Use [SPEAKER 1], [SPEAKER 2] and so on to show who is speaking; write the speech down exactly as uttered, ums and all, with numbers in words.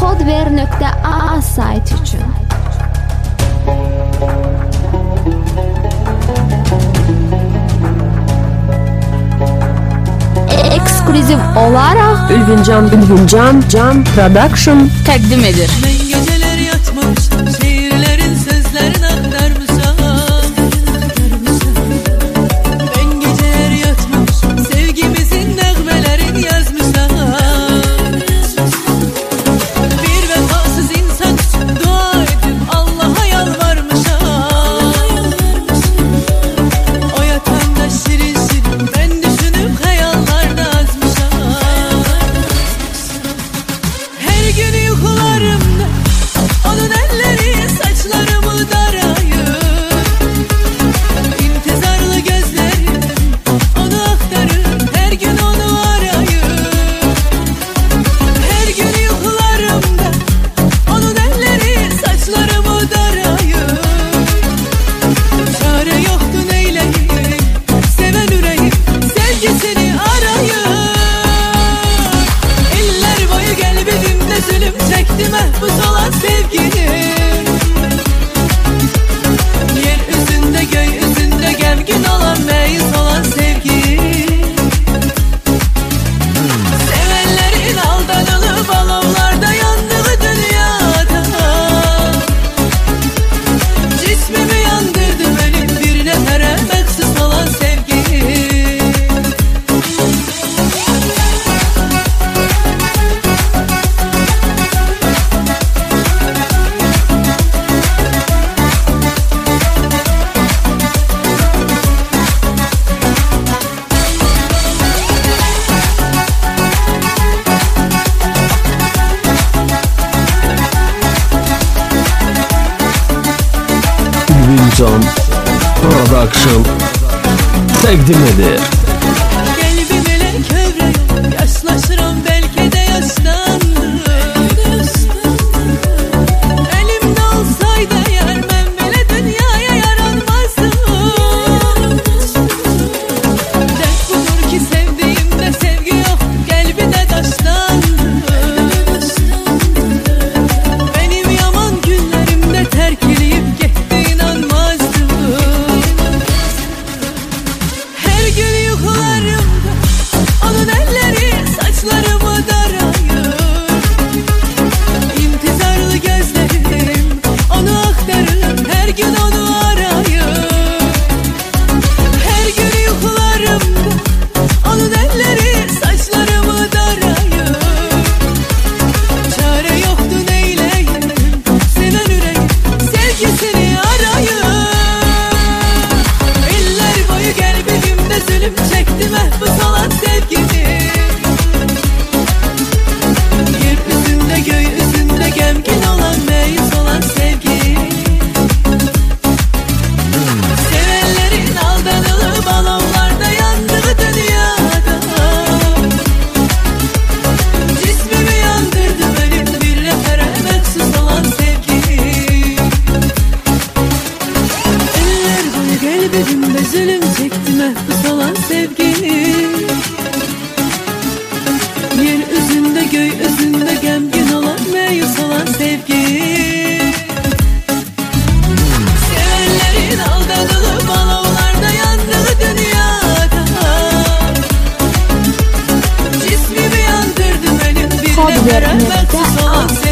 [SPEAKER 1] Kodver nokta a sayt için. Ekskluziv olarak
[SPEAKER 2] Ülvincan Ülvincan Can Production
[SPEAKER 1] takdim edir.
[SPEAKER 3] Ben geceler yatmamıştım, şiirlerin sözlerini aktarmışam. Ben geceler yatmamıştım, sevgimizin nəğmelerini yazmışam. Bir vefasız insan için dua edip Allah'a yalvarmışam. O yatağımda şirin şirin ben düşünüp hayallarda azmışam. Her gün uykularımda onun elleri saçlarımı darayır. İntizarlı gözlerim onu aktarır, her gün onu arayır. Her gün uykularımda onun elleri saçlarımı darayır. Çare yoktu neyleyim, seven yüreğim sevgisini arayır. Eller boyu kalbimde zulüm çekti mahpus olan sevgilim. Yer üzünde göy üzünde gemgin olan meyis olan sevgilim. Sevenlerin aldanılıp alovlarda yandığı dünyada cismimi yandırdı benim bir nefere meksuz olan sevgilim.
[SPEAKER 2] Ülvincan Production takdim edir.
[SPEAKER 3] Kalbim ele kövrü yok, yaşlaşırım belki de yaşlandım. Elimde olsaydı eğer ben böyle dünyaya yaranmazdım. Dert budur ki sevdiğimde sevgi yok, kalbine taşlandım. Benim yaman günlerimde terk edip gitti inanmazdım. Her gün uykularımda onun elleri saçlarımı darayır. İntizarlı gözlerim onu aktarır, her gün onu arayır. Her gün uykularımda onun elleri saçlarımı darayır. Çare yoktu neyleyim, seven yüreğim sevgisini arayır. Eller boyu kalbimde zulüm çekti mahpus olan sevgilim. Yer üzünde göy üzünde gemgin olan meyis olan sevgilim. Sevenlerin aldanılıp alovlarda yandığı dünyada cismimi yandırdı benim bir nefere meksuz olan sevgilim. Eller boyu kalbimde zulüm çekti mahpus olan sevgilim. Yer üzünde göy üzünde gemgin olan meyus olan sevgilim. Sevenlerin aldanılıp alovlarda yandığı dünyada cismimi yandırdı benim bir
[SPEAKER 1] Kodver
[SPEAKER 3] nefere
[SPEAKER 1] nokta
[SPEAKER 3] meksuz olan
[SPEAKER 1] a